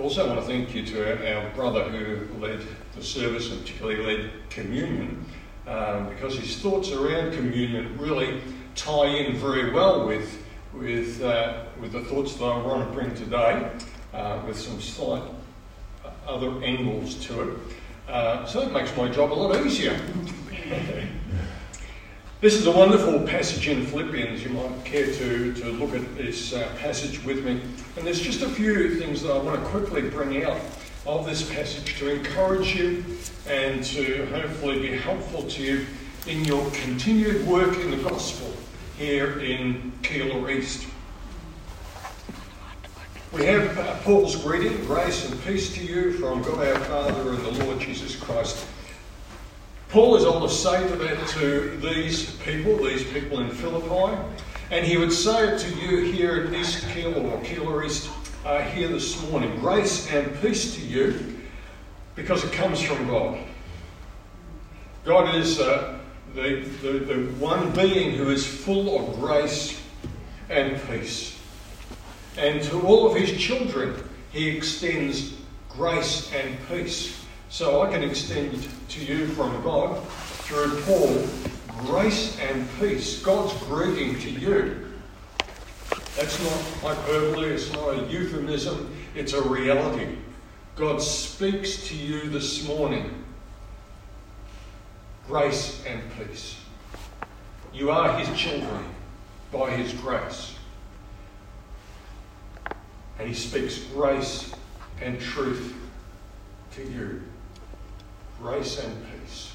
also want to thank you to our brother who led the service and particularly led communion, because his thoughts around communion really tie in very well with the thoughts that I want to bring today, with some slight other angles to it. So it makes my job a lot easier. This is a wonderful passage in Philippians. You might care to look at this passage with me. And there's just a few things that I want to quickly bring out of this passage to encourage you and to hopefully be helpful to you in your continued work in the gospel here in Keilor East. We have Paul's greeting, grace and peace to you from God our Father and the Lord Jesus Christ. Paul is on to say to these people in Philippi, and he would say it to you here at East Keilor, or Keilor East, here this morning. Grace and peace to you, because it comes from God. God is the one being who is full of grace and peace. And to all of his children, he extends grace and peace. So I can extend to you from God, through Paul, grace and peace. God's greeting to you. That's not hyperbole, it's not a euphemism, it's a reality. God speaks to you this morning. Grace and peace. You are his children by his grace. And he speaks grace and truth to you. Grace and peace.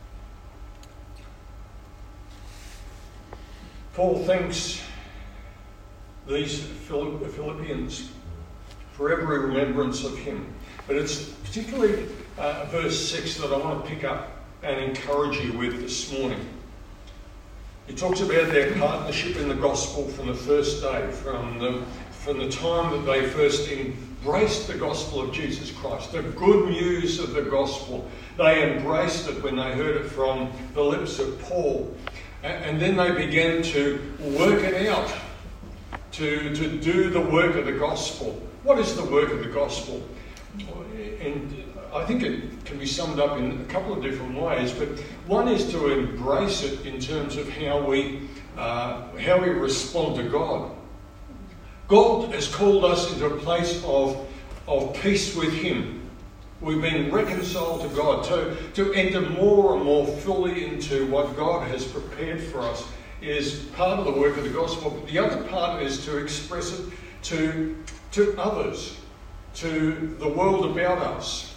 Paul thanks these Philippians for every remembrance of him. But it's particularly verse 6 that I want to pick up and encourage you with this morning. He talks about their partnership in the gospel from the first day, from the time that they first embraced the gospel of Jesus Christ, the good news of the gospel. They embraced it when they heard it from the lips of Paul. And then they began to work it out, to do the work of the gospel. What is the work of the gospel? And I think it can be summed up in a couple of different ways, but one is to embrace it in terms of how we respond to God. God has called us into a place of peace with him. We've been reconciled to God. To enter more and more fully into what God has prepared for us is part of the work of the gospel. But the other part is to express it to others, to the world about us.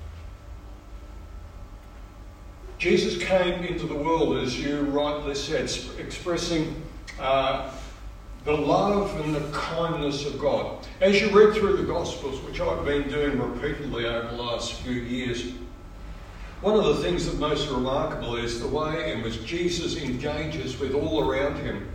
Jesus came into the world, as you rightly said, expressing the love and the kindness of God. As you read through the Gospels, which I've been doing repeatedly over the last few years, one of the things that's most remarkable is the way in which Jesus engages with all around him.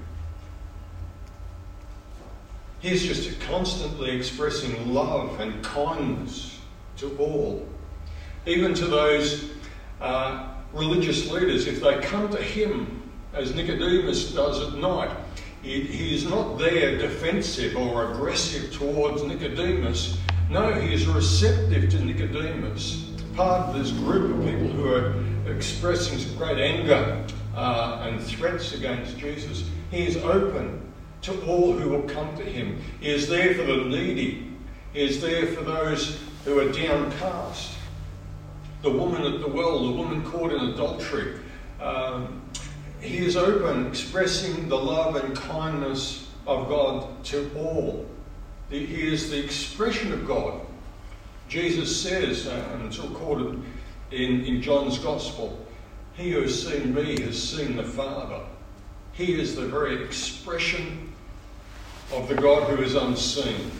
He's just constantly expressing love and kindness to all, even to those religious leaders. If they come to him, as Nicodemus does at night, he is not there defensive or aggressive towards Nicodemus. No, he is receptive to Nicodemus, part of this group of people who are expressing some great anger and threats against Jesus. He is open to all who will come to him. He is there for the needy. He is there for those who are downcast. The woman at the well, the woman caught in adultery. He is open, expressing the love and kindness of God to all. He is the expression of God. Jesus says, and it's recorded in John's Gospel, he who has seen me has seen the Father. He is the very expression of the God who is unseen,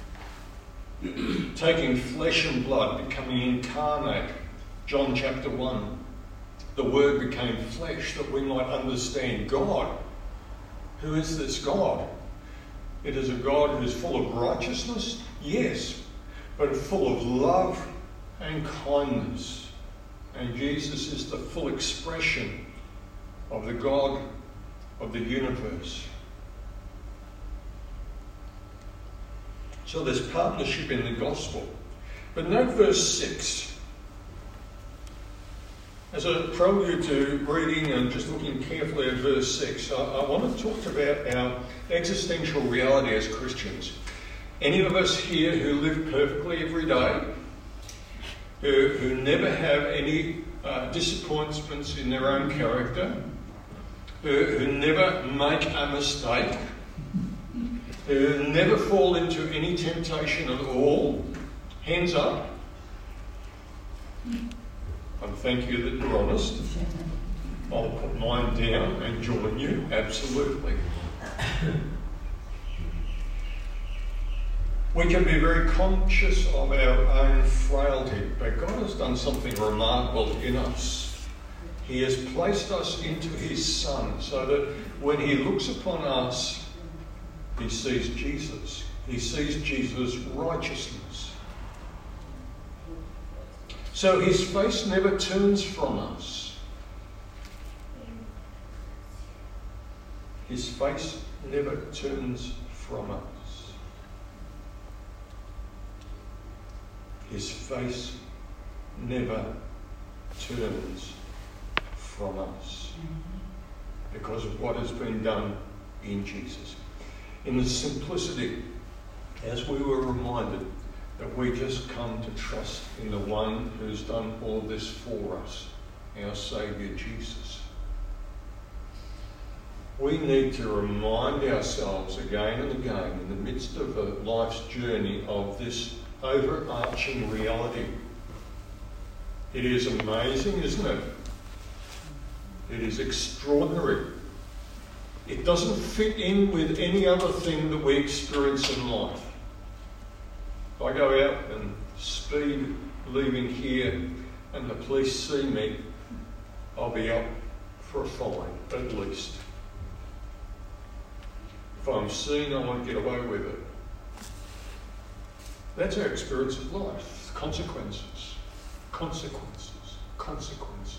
taking flesh and blood, becoming incarnate. John chapter 1. The Word became flesh that we might understand God. Who is this God? It is a God who is full of righteousness, yes, but full of love and kindness. And Jesus is the full expression of the God of the universe. So there's partnership in the gospel. But note verse 6. As a prelude to reading and just looking carefully at verse 6, I want to talk about our existential reality as Christians. Any of us here who live perfectly every day, who never have any disappointments in their own character, who never make a mistake, who never fall into any temptation at all, hands up. And thank you that you're honest. I'll put mine down and join you, absolutely. We can be very conscious of our own frailty, but God has done something remarkable in us. He has placed us into His Son so that when He looks upon us, He sees Jesus. He sees Jesus' righteousness. So His face never turns from us. His face never turns from us. His face never turns from us because of what has been done in Jesus. In the simplicity, as we were reminded, that we just come to trust in the one who's done all this for us, our Saviour Jesus. We need to remind ourselves again and again in the midst of life's journey of this overarching reality. It is amazing, isn't it? It is extraordinary. It doesn't fit in with any other thing that we experience in life. If I go out and speed leaving here and the police see me, I'll be up for a fine, at least. If I'm seen, I want to get away with it. That's our experience of life. Consequences. Consequences. Consequences.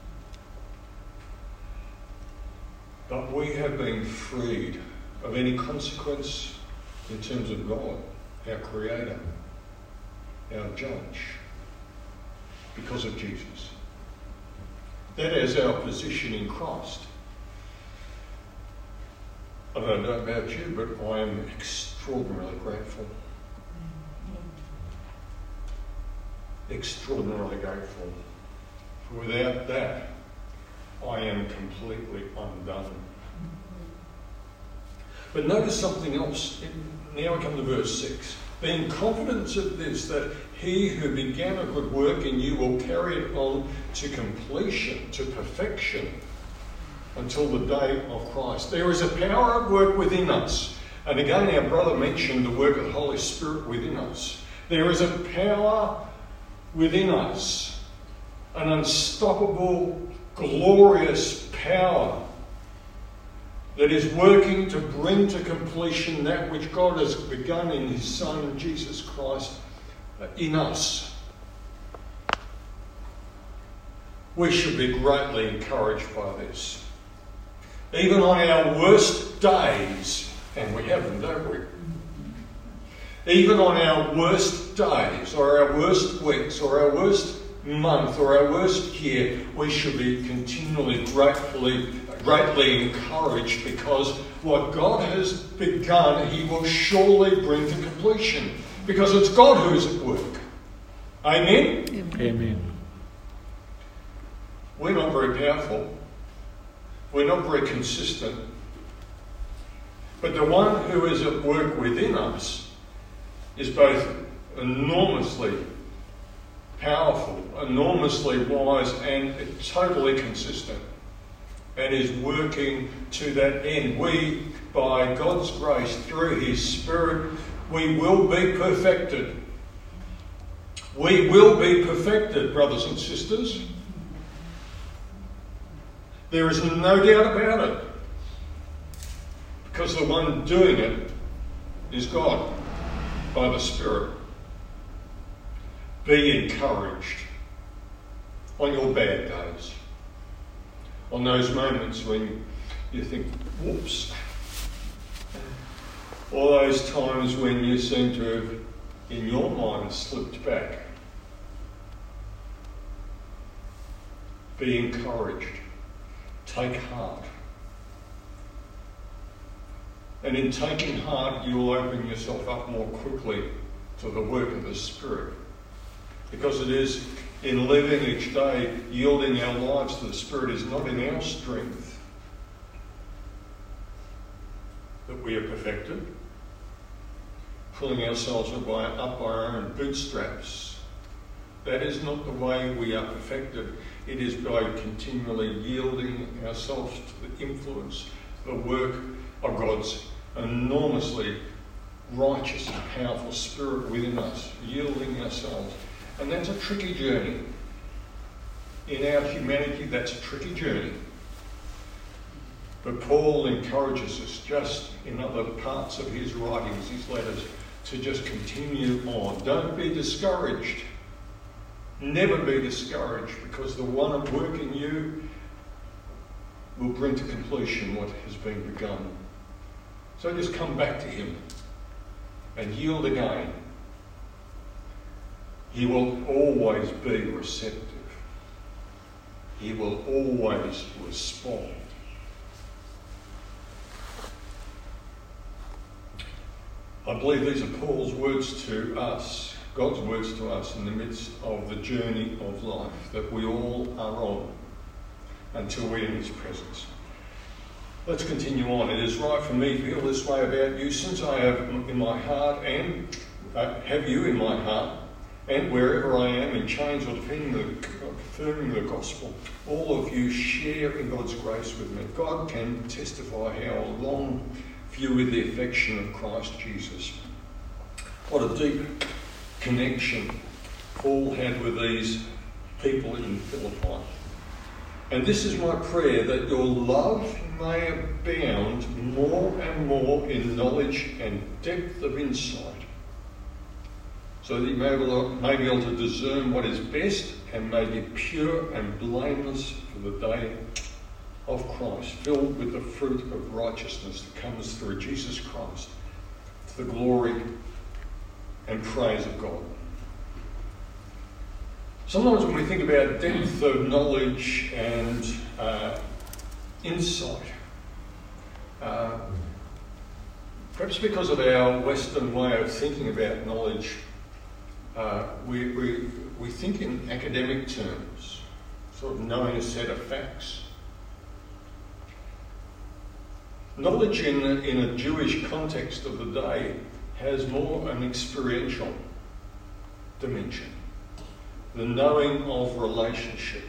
But we have been freed of any consequence in terms of God, our Creator, our Judge, because of Jesus. That is our position in Christ. I don't know about you, but I am extraordinarily grateful. Extraordinarily grateful. For without that, I am completely undone. But notice something else. Now we come to verse 6. Being confident of this, that He who began a good work in you will carry it on to completion, to perfection, until the day of Christ. There is a power at work within us. And again, our brother mentioned the work of the Holy Spirit within us. There is a power within us, an unstoppable, glorious power that is working to bring to completion that which God has begun in His Son, Jesus Christ, in us. We should be greatly encouraged by this. Even on our worst days, and we have them, don't we? Even on our worst days, or our worst weeks, or our worst month, or our worst year, we should be continually greatly encouraged, because what God has begun, He will surely bring to completion, because it's God who is at work. Amen? Amen. We're not very powerful. We're not very consistent. But the one who is at work within us is both enormously powerful, enormously wise, and totally consistent, and is working to that end. We, by God's grace, through His Spirit, we will be perfected. We will be perfected, brothers and sisters. There is no doubt about it. Because the one doing it is God, by the Spirit. Be encouraged on your bad days. On those moments when you think, whoops. All those times when you seem to have in your mind has slipped back, be encouraged. Take heart. And in taking heart, you'll open yourself up more quickly to the work of the Spirit. Because it is in living each day, yielding our lives to the Spirit is not in our strength that we are perfected, pulling ourselves up by our own bootstraps. That is not the way we are perfected. It is by continually yielding ourselves to the influence, the work of God's enormously righteous and powerful Spirit within us, yielding ourselves. And that's a tricky journey. In our humanity, that's a tricky journey. But Paul encourages us just in other parts of his writings, his letters, to just continue on. Don't be discouraged. Never be discouraged, because the one at work in you will bring to completion what has been begun. So just come back to him and yield again. He will always be receptive. He will always respond. I believe these are Paul's words to us, God's words to us in the midst of the journey of life that we all are on until we're in his presence. Let's continue on. It is right for me to feel this way about you, since I have in my heart and have you in my heart, and wherever I am in chains or confirming the gospel, all of you share in God's grace with me. God can testify how I long for you with the affection of Christ Jesus. What a deep connection Paul had with these people in Philippi. And this is my prayer, that your love may abound more and more in knowledge and depth of insight, so that you may be able to discern what is best and may be pure and blameless for the day of Christ, filled with the fruit of righteousness that comes through Jesus Christ, to the glory and praise of God. Sometimes when we think about depth of knowledge and insight, perhaps because of our Western way of thinking about knowledge, we think in academic terms, sort of knowing a set of facts. Knowledge in a Jewish context of the day has more an experiential dimension, the knowing of relationship.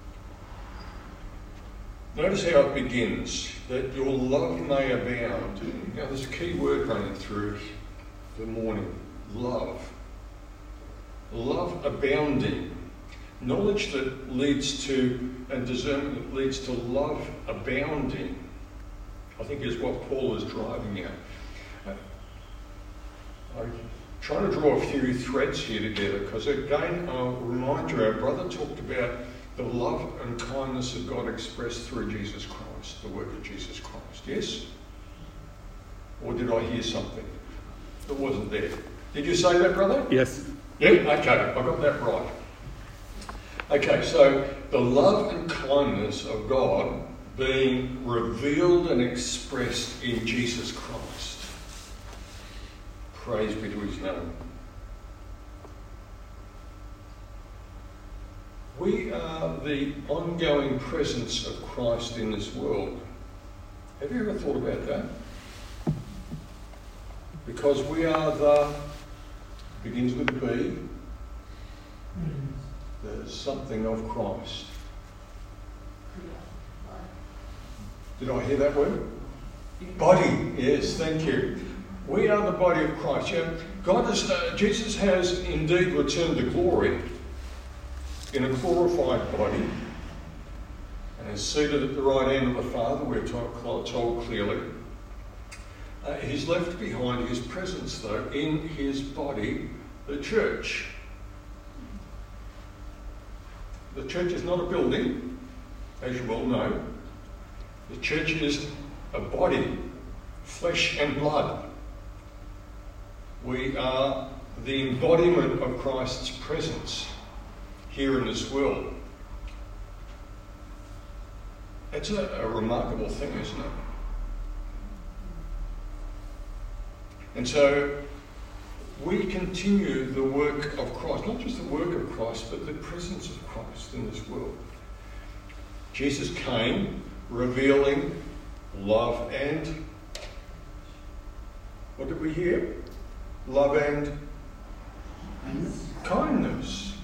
Notice how it begins, that your love may abound. Now there's a key word running through the morning, love. Love abounding. Knowledge that leads to, and discernment that leads to love abounding, I think is what Paul is driving at. I'm trying to draw a few threads here together, because again, I'll remind you, our brother talked about the love and kindness of God expressed through Jesus Christ, the work of Jesus Christ. Yes? Or did I hear something that wasn't there? Did you say that, brother? Yes. Yeah? Okay, I got that right. Okay, so the love and kindness of God being revealed and expressed in Jesus Christ. Praise be to his name. We are the ongoing presence of Christ in this world. Have you ever thought about that? Because we are begins with B, there's something of Christ. Did I hear that word? Body, yes, thank you. We are the body of Christ. Yeah, Jesus has indeed returned to glory in a glorified body and is seated at the right hand of the Father, we're told clearly. He's left behind his presence, though, in his body, the church. The church is not a building, as you well know. The church is a body, flesh and blood. We are the embodiment of Christ's presence here in this world. It's a remarkable thing, isn't it? And so we continue the work of Christ, not just the work of Christ, but the presence of Christ in this world. Jesus came revealing love and, what did we hear? Love and kindness.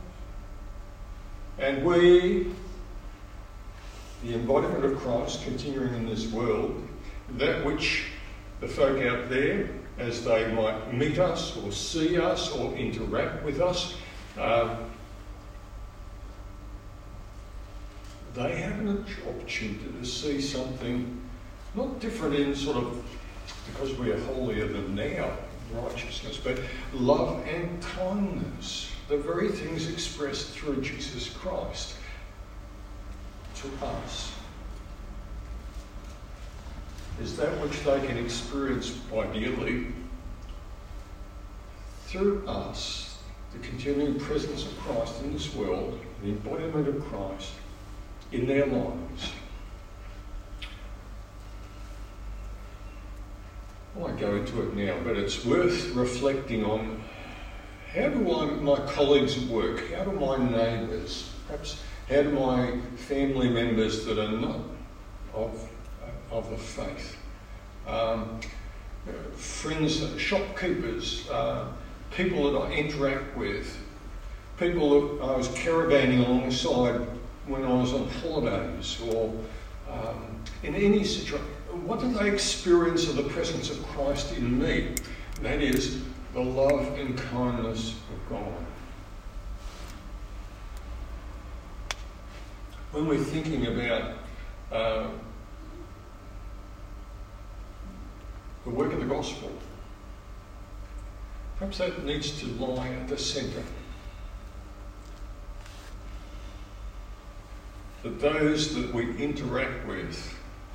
And we, the embodiment of Christ continuing in this world, that which the folk out there, as they might meet us or see us or interact with us, they have an opportunity to see something not different in sort of, because we are holier than thou, righteousness, but love and kindness, the very things expressed through Jesus Christ to us, is that which they can experience ideally through us, the continuing presence of Christ in this world, the embodiment of Christ in their lives. I won't go into it now, but it's worth reflecting on how do my colleagues at work, how do my neighbours, perhaps how do my family members that are not of the faith, friends, shopkeepers, people that I interact with, people that I was caravanning alongside when I was on holidays, or in any situation, what do they experience of the presence of Christ in me? That is the love and kindness of God. When we're thinking about the work of the gospel, perhaps that needs to lie at the centre. That those that we interact with,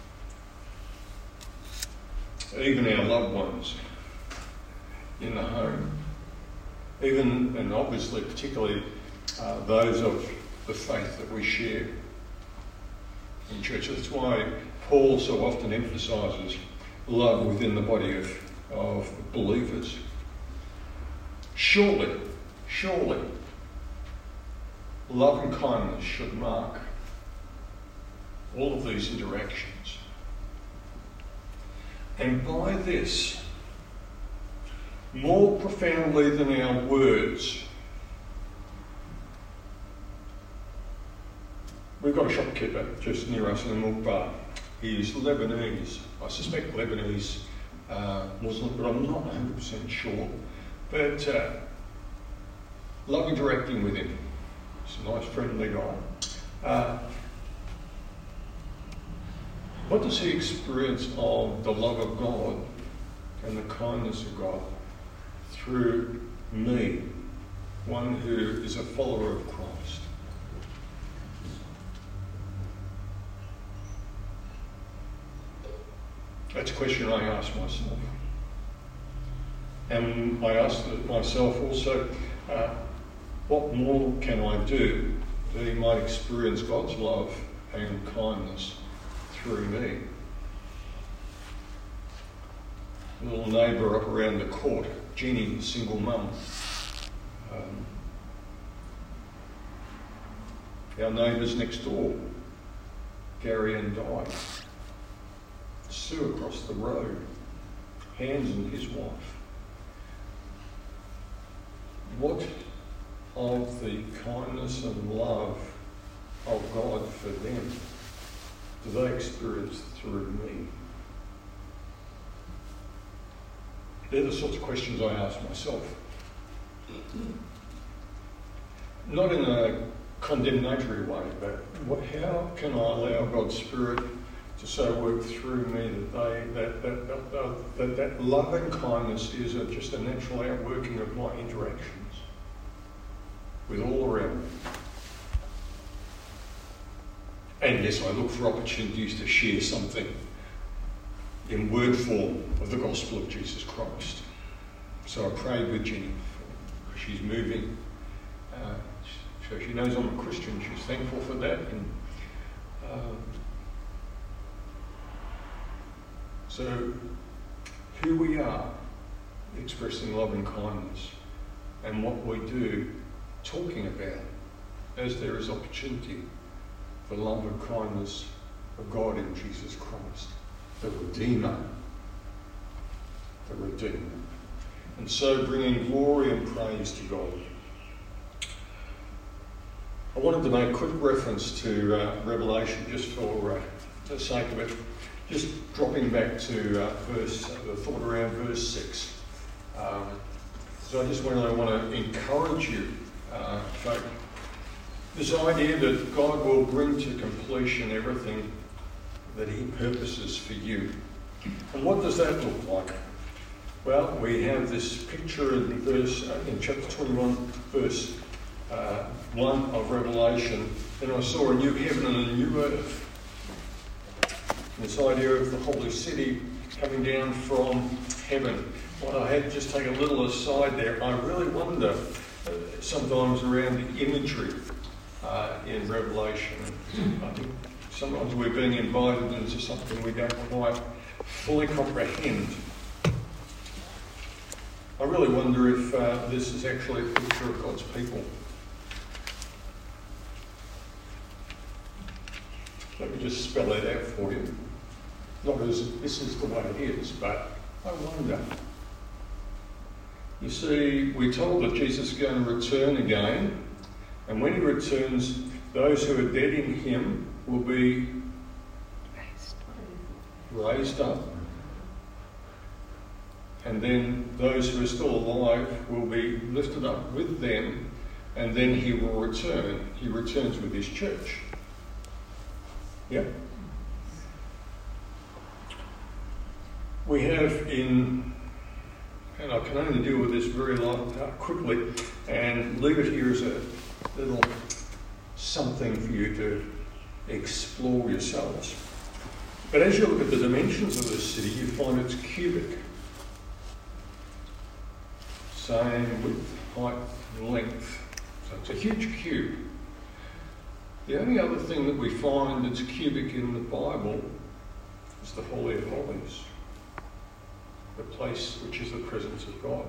even our loved ones in the home, even and obviously particularly those of the faith that we share in church. That's why Paul so often emphasises love within the body of believers. Surely, love and kindness should mark all of these interactions. And by this, more profoundly than our words, we've got a shopkeeper just near us in the milk bar. He's Lebanese. I suspect Lebanese Muslim, but I'm not 100% sure. But love interacting with him. He's a nice, friendly guy. What does he experience of the love of God and the kindness of God through me, one who is a follower of Christ? That's a question I ask myself. And I ask myself also, what more can I do that he might experience God's love and kindness through me? A little neighbour up around the court, Jeannie, single mum. Our neighbours next door, Gary and Di. Sue across the road, Hans and his wife. What of the kindness and love of God for them do they experience through me? They're the sorts of questions I ask myself. Not in a condemnatory way, but how can I allow God's Spirit to so work through me that love and kindness is just a natural outworking of my interactions with all around me. And yes, I look for opportunities to share something in word form of the gospel of Jesus Christ. So I prayed with Jenny, because she's moving. So she knows I'm a Christian. She's thankful for that. And so who we are, expressing love and kindness, and what we do, talking about, as there is opportunity, the love and kindness of God in Jesus Christ, the Redeemer. The Redeemer. And so bringing glory and praise to God. I wanted to make a quick reference to Revelation, just for the sake of it. Just dropping back to the thought around verse 6. So I just want to encourage you, folk, this idea that God will bring to completion everything that he purposes for you. And what does that look like? Well, we have this picture in chapter 21, verse 1 of Revelation. And I saw a new heaven and a new earth. This idea of the holy city coming down from heaven. Well, I had to just take a little aside there. I really wonder sometimes around the imagery in Revelation. I think sometimes we're being invited into something we don't quite fully comprehend. I really wonder if this is actually a picture of God's people. Let me just spell it out for you. Not as this is the way it is, but I wonder. You see, we're told that Jesus is going to return again, and when he returns, those who are dead in him will be raised up. And then those who are still alive will be lifted up with them, and then he will return. He returns with his church. Yeah? We have and I can only deal with this very quickly and leave it here as a little something for you to explore yourselves. But as you look at the dimensions of this city, you find it's cubic. Same width, height, and length. So it's a huge cube. The only other thing that we find that's cubic in the Bible is the Holy of Holies, the place which is the presence of God.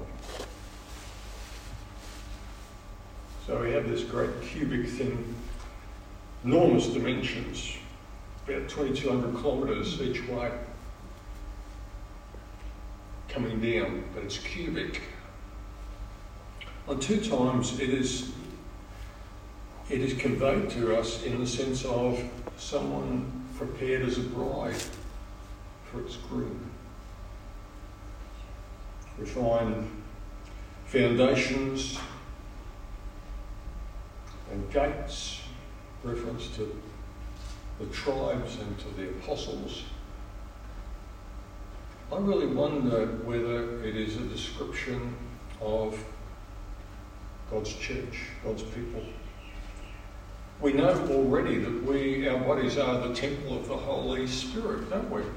So we have this great cubic thing, enormous dimensions, about 2,200 kilometres each way, coming down, but it's cubic. On two times it is conveyed to us in the sense of someone prepared as a bride for its groom. We find foundations and gates, reference to the tribes and to the apostles. I really wonder whether it is a description of God's church, God's people. We know already that our bodies are the temple of the Holy Spirit, don't we?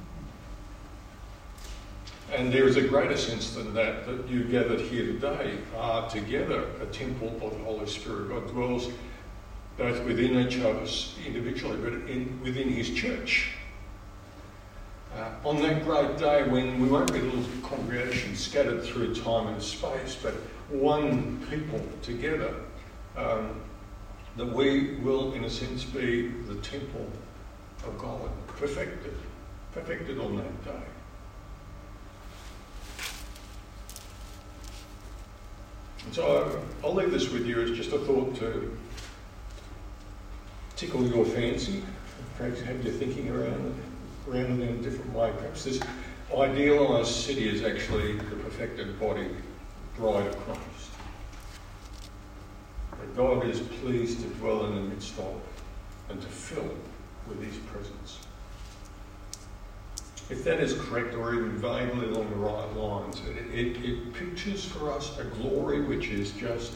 And there is a greater sense than that you gathered here today are together a temple of the Holy Spirit. God dwells both within each of us individually, but within his church. On that great day when we won't be little congregations scattered through time and space, but one people together, that we will, in a sense, be the temple of God, perfected on that day. And so I'll leave this with you as just a thought to tickle your fancy, perhaps have you thinking around it in a different way. Perhaps this idealised city is actually the perfected body, bride of Christ. That God is pleased to dwell in the midst of and to fill with his presence. If that is correct, or even vaguely along the right lines, it pictures for us a glory which is just,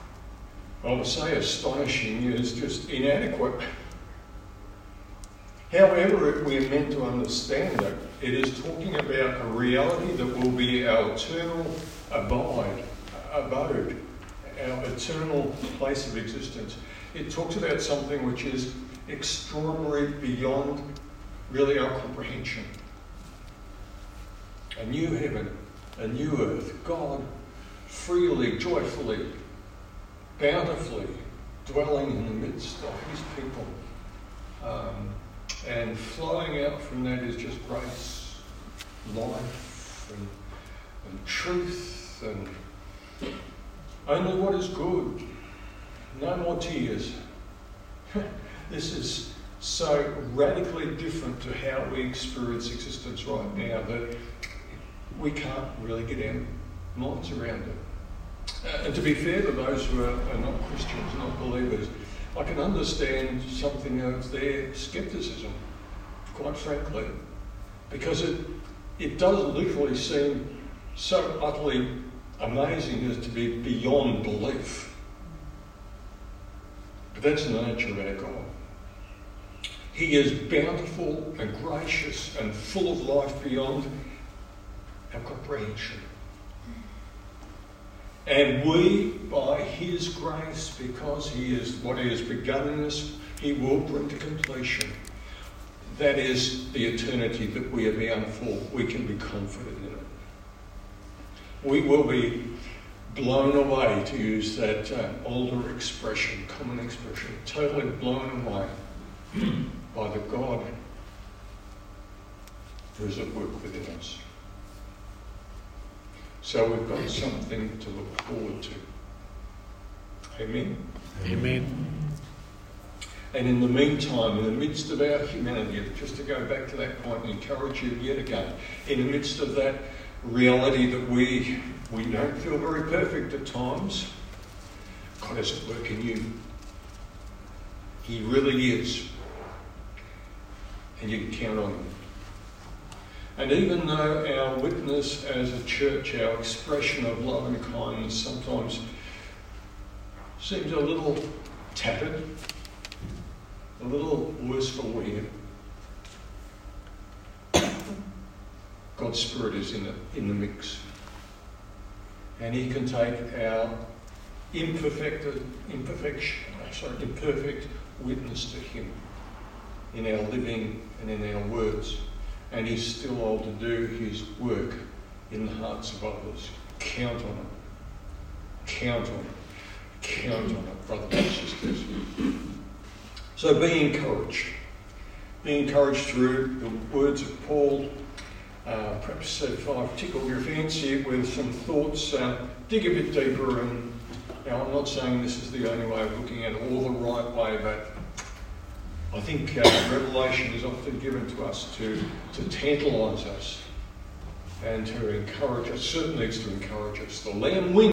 I would say astonishing, is just inadequate. However we're meant to understand it, it is talking about a reality that will be our eternal abode, our eternal place of existence. It talks about something which is extraordinary beyond really our comprehension. A new heaven, a new earth, God freely, joyfully, bountifully dwelling in the midst of his people. And flowing out from that is just grace, life, and truth, and only what is good. No more tears. This is so radically different to how we experience existence right now that we can't really get our minds around it. And to be fair to those who are not Christians, not believers, I can understand something of their scepticism, quite frankly, because it does literally seem so utterly amazing as to be beyond belief. But that's the nature of our God. He is bountiful and gracious and full of life beyond our comprehension. And we, by his grace, because he is what he has begun in us, he will bring to completion. That is the eternity that we are bound for. We can be confident in it. We will be blown away, to use that older expression, common expression, totally blown away by the God who is at work within us. So we've got something to look forward to. Amen? Amen. And in the meantime, in the midst of our humanity, just to go back to that point and encourage you yet again, in the midst of that reality that we don't feel very perfect at times, God is at work in you. He really is. And you can count on him. And even though our witness as a church, our expression of love and kindness sometimes seems a little tattered, a little worse for wear, God's Spirit is in the mix. And he can take our imperfect witness to him in our living and in our words. And he's still able to do his work in the hearts of others. Count on it. Count on it. Count on it, brothers and sisters. So be encouraged. Be encouraged through the words of Paul. Perhaps if I've tickled your fancy with some thoughts, dig a bit deeper. And now I'm not saying this is the only way of looking at it or the right way, but I think revelation is often given to us to tantalise us and to encourage us. Certainly it's to encourage us. The lamb wins.